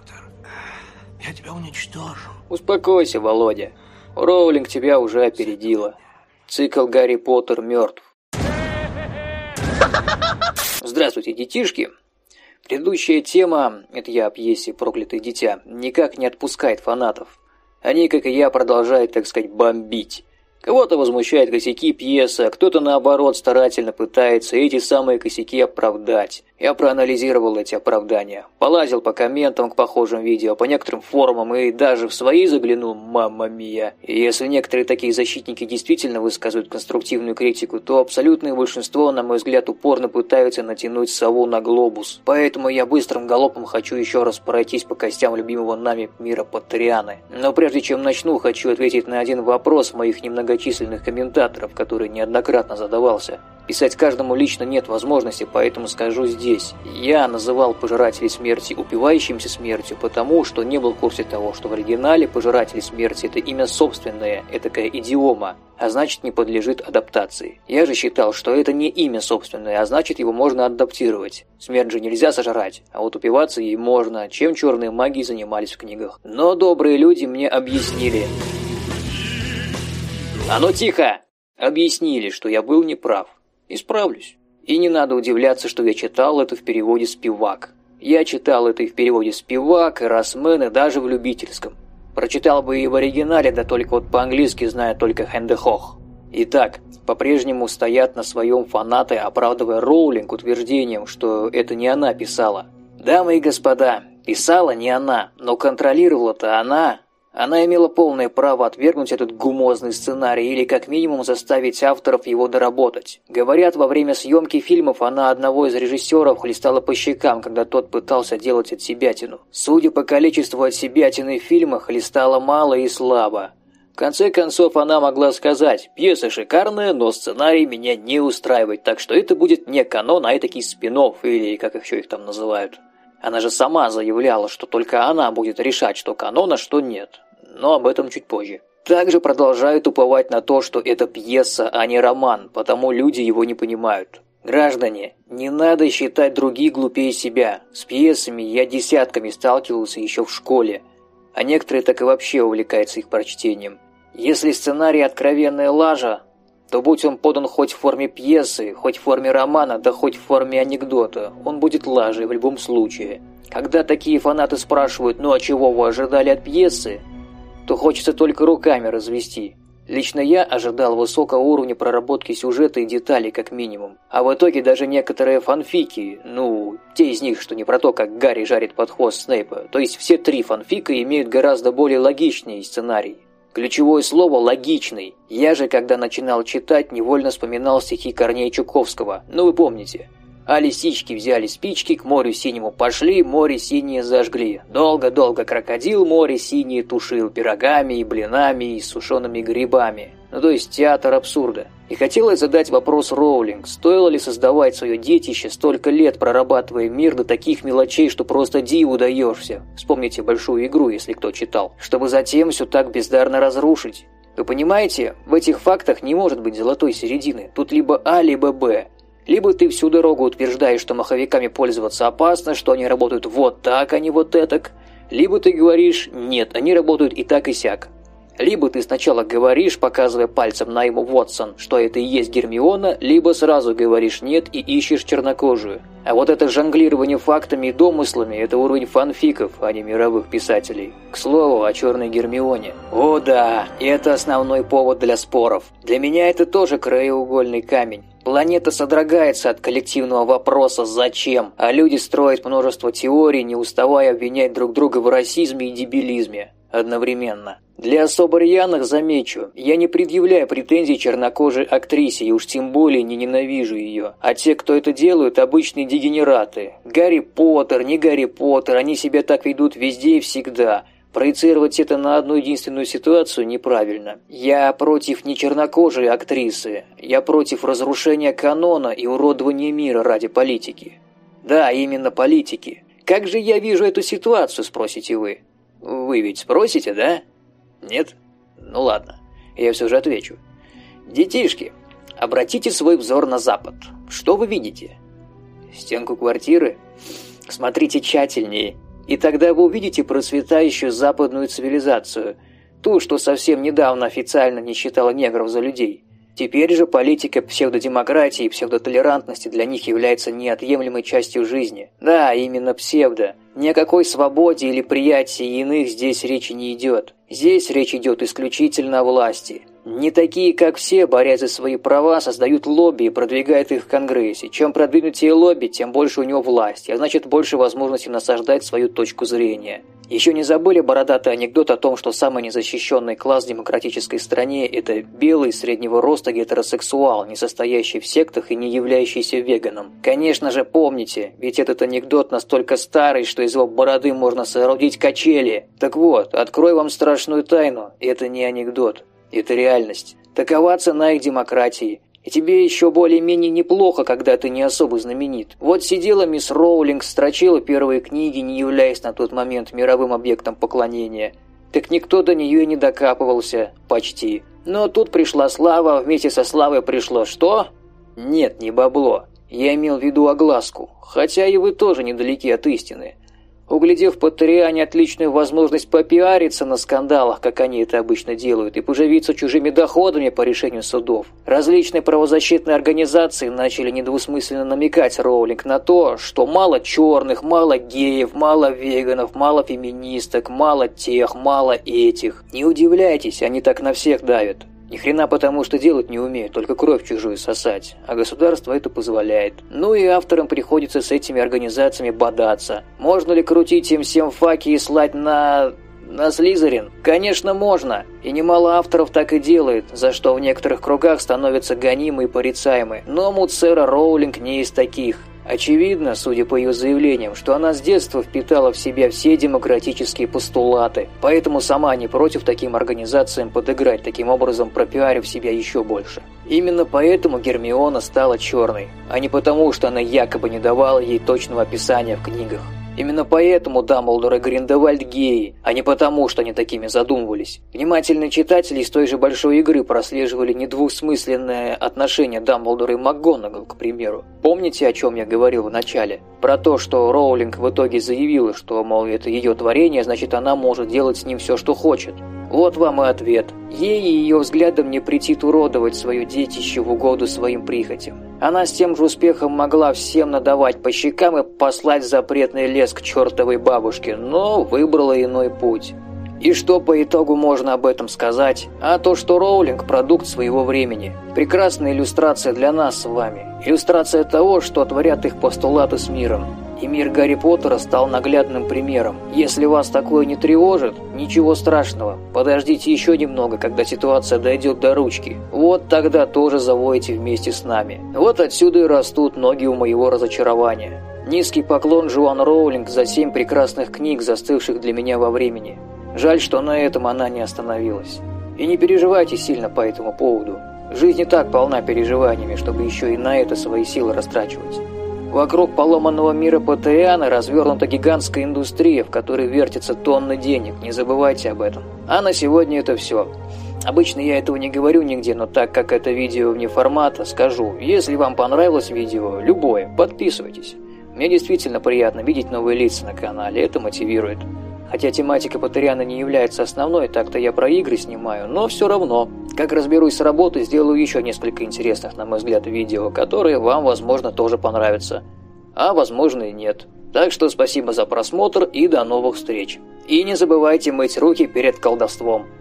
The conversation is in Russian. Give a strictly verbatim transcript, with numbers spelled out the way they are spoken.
Поттер. Я тебя уничтожу. Успокойся, Володя. Роулинг тебя уже опередила. Цикл «Гарри Поттер» мертв. Здравствуйте, детишки. Предыдущая тема, это я о пьесе «Проклятое дитя», никак не отпускает фанатов. Они, как и я, продолжают, так сказать, бомбить. Кого-то возмущают косяки пьесы, а кто-то, наоборот, старательно пытается эти самые косяки оправдать. Я проанализировал эти оправдания, полазил по комментам к похожим видео, по некоторым форумам и даже в свои заглянул, мамма мия. И если некоторые такие защитники действительно высказывают конструктивную критику, то абсолютное большинство, на мой взгляд, упорно пытаются натянуть сову на глобус. Поэтому я быстрым галопом хочу еще раз пройтись по костям любимого нами мира Поттерианы. Но прежде чем начну, хочу ответить на один вопрос моих немногочисленных комментаторов, который неоднократно задавался. Писать каждому лично нет возможности, поэтому скажу здесь. Я называл Пожирателей Смерти упивающимся смертью, потому что не был в курсе того, что в оригинале Пожиратели Смерти – это имя собственное, этакая идиома, а значит не подлежит адаптации. Я же считал, что это не имя собственное, а значит его можно адаптировать. Смерть же нельзя сожрать, а вот упиваться ей можно, чем черные маги занимались в книгах. Но добрые люди мне объяснили. А ну тихо! Объяснили, что я был неправ. Исправлюсь. И не надо удивляться, что я читал это в переводе Спивак. Я читал это и в переводе Спивак, и Росмен, и даже в любительском. Прочитал бы и в оригинале, да только вот по-английски знаю только Хэндехох. Итак, по-прежнему стоят на своем фанаты, оправдывая Роулинг утверждением, что это не она писала. Дамы и господа, писала не она, но контролировала-то она... Она имела полное право отвергнуть этот гумозный сценарий или как минимум заставить авторов его доработать. Говорят, во время съемки фильмов она одного из режиссеров хлестала по щекам, когда тот пытался делать отсебятину. Судя по количеству отсебятины в фильмах, хлестала мало и слабо. В конце концов, она могла сказать: «Пьеса шикарная, но сценарий меня не устраивает, так что это будет не канон, а этакий спин-офф, или как еще их там называют». Она же сама заявляла, что только она будет решать, что канон, а что нет. Но об этом чуть позже. Также продолжают уповать на то, что это пьеса, а не роман, потому люди его не понимают. Граждане, не надо считать других глупее себя. С пьесами я десятками сталкивался еще в школе, а некоторые так и вообще увлекаются их прочтением. Если сценарий откровенная лажа, то будь он подан хоть в форме пьесы, хоть в форме романа, да хоть в форме анекдота, он будет лажей в любом случае. Когда такие фанаты спрашивают: «Ну а чего вы ожидали от пьесы?», то хочется только руками развести. Лично я ожидал высокого уровня проработки сюжета и деталей как минимум. А в итоге даже некоторые фанфики, ну, те из них, что не про то, как Гарри жарит под хвост Снейпа, то есть все три фанфика имеют гораздо более логичный сценарий. Ключевое слово «логичный». Я же, когда начинал читать, невольно вспоминал стихи Корнея Чуковского. Ну вы помните. А лисички взяли спички, к морю синему пошли, море синее зажгли. Долго-долго крокодил море синее тушил пирогами и блинами и сушеными грибами. Ну то есть театр абсурда. И хотелось задать вопрос Роулинг, стоило ли создавать свое детище, столько лет прорабатывая мир до таких мелочей, что просто диву даешься. Вспомните «Большую игру», если кто читал. Чтобы затем все так бездарно разрушить. Вы понимаете, в этих фактах не может быть золотой середины. Тут либо А, либо Б. Либо ты всю дорогу утверждаешь, что маховиками пользоваться опасно, что они работают вот так, а не вот этак. Либо ты говоришь: нет, они работают и так, и сяк. Либо ты сначала говоришь, показывая пальцем на Эмму Уотсон, что это и есть Гермиона, либо сразу говоришь нет и ищешь чернокожую. А вот это жонглирование фактами и домыслами – это уровень фанфиков, а не мировых писателей. К слову, о черной Гермионе. О да, это основной повод для споров. Для меня это тоже краеугольный камень. Планета содрогается от коллективного вопроса «зачем?», а люди строят множество теорий, не уставая обвинять друг друга в расизме и дебилизме одновременно. Для особо рьяных замечу, я не предъявляю претензий чернокожей актрисе и уж тем более не ненавижу ее. А те, кто это делают, обычные дегенераты. Гарри Поттер, не Гарри Поттер, они себя так ведут везде и всегда. Проецировать это на одну единственную ситуацию неправильно. Я против не чернокожей актрисы, я против разрушения канона и уродования мира ради политики. Да, именно политики. Как же я вижу эту ситуацию, спросите вы? Вы ведь спросите, да? Нет? Ну ладно, я все же отвечу. Детишки, обратите свой взор на запад. Что вы видите? Стенку квартиры? Смотрите тщательнее. И тогда вы увидите процветающую западную цивилизацию, ту, что совсем недавно официально не считала негров за людей. Теперь же политика псевдодемократии и псевдотолерантности для них является неотъемлемой частью жизни. Да, именно псевдо. Ни о какой свободе или приятии иных здесь речи не идет. Здесь речь идет исключительно о власти. Не такие, как все, борясь за свои права, создают лобби и продвигают их в Конгрессе. Чем продвинутее лобби, тем больше у него власти, а значит больше возможностей насаждать свою точку зрения. Еще не забыли бородатый анекдот о том, что самый незащищенный класс в демократической стране – это белый среднего роста гетеросексуал, не состоящий в сектах и не являющийся веганом. Конечно же помните, ведь этот анекдот настолько старый, что из его бороды можно соорудить качели. Так вот, открою вам страшную тайну – это не анекдот, это реальность. Такова цена их демократии. И тебе еще более-менее неплохо, когда ты не особо знаменит. Вот сидела мисс Роулинг, строчила первые книги, не являясь на тот момент мировым объектом поклонения. Так никто до нее и не докапывался. Почти. Но тут пришла слава, вместе со славой пришло что? Нет, не бабло. Я имел в виду огласку. Хотя и вы тоже недалеки от истины. Углядев в Патреоне отличную возможность попиариться на скандалах, как они это обычно делают, и поживиться чужими доходами по решению судов, различные правозащитные организации начали недвусмысленно намекать Роулинг на то, что мало черных, мало геев, мало веганов, мало феминисток, мало тех, мало этих. Не удивляйтесь, они так на всех давят. Ни хрена потому, что делать не умеют, только кровь чужую сосать, а государство это позволяет. Ну и авторам приходится с этими организациями бодаться. Можно ли крутить им всем факи и слать на... на Слизерин? Конечно, можно. И немало авторов так и делает, за что в некоторых кругах становятся гонимы и порицаемы. Но Муцера Роулинг не из таких. Очевидно, судя по ее заявлениям, что она с детства впитала в себя все демократические постулаты, поэтому сама не против таким организациям подыграть, таким образом пропиарив себя еще больше. Именно поэтому Гермиона стала черной, а не потому, что она якобы не давала ей точного описания в книгах. Именно поэтому Дамблдор и Гриндевальд геи, а не потому, что они такими задумывались. Внимательные читатели из той же большой игры прослеживали недвусмысленное отношение Дамблдора и МакГонагал, к примеру. Помните, о чем я говорил в начале? Про то, что Роулинг в итоге заявила, что, мол, это ее творение, значит, она может делать с ним все, что хочет. Вот вам и ответ. Ей и ее взглядом не претит уродовать свое детище в угоду своим прихотям. Она с тем же успехом могла всем надавать по щекам и послать в запретный лес к чертовой бабушке, но выбрала иной путь. И что по итогу можно об этом сказать? А то, что Роулинг – продукт своего времени. Прекрасная иллюстрация для нас с вами. Иллюстрация того, что творят их постулаты с миром. И мир Гарри Поттера стал наглядным примером. Если вас такое не тревожит, ничего страшного. Подождите еще немного, когда ситуация дойдет до ручки. Вот тогда тоже завоете вместе с нами. Вот отсюда и растут ноги у моего разочарования. Низкий поклон Джоан Роулинг за семь прекрасных книг, застывших для меня во времени. Жаль, что на этом она не остановилась. И не переживайте сильно по этому поводу. Жизнь и так полна переживаниями, чтобы еще и на это свои силы растрачивать. Вокруг поломанного мира Патеана развернута гигантская индустрия, в которой вертятся тонны денег, не забывайте об этом. А на сегодня это все. Обычно я этого не говорю нигде, но так как это видео вне формата, скажу, если вам понравилось видео, любое, подписывайтесь. Мне действительно приятно видеть новые лица на канале, это мотивирует. Хотя тематика Патреона не является основной, так-то я про игры снимаю, но все равно. Как разберусь с работой, сделаю еще несколько интересных, на мой взгляд, видео, которые вам, возможно, тоже понравятся. А возможно и нет. Так что спасибо за просмотр и до новых встреч. И не забывайте мыть руки перед колдовством.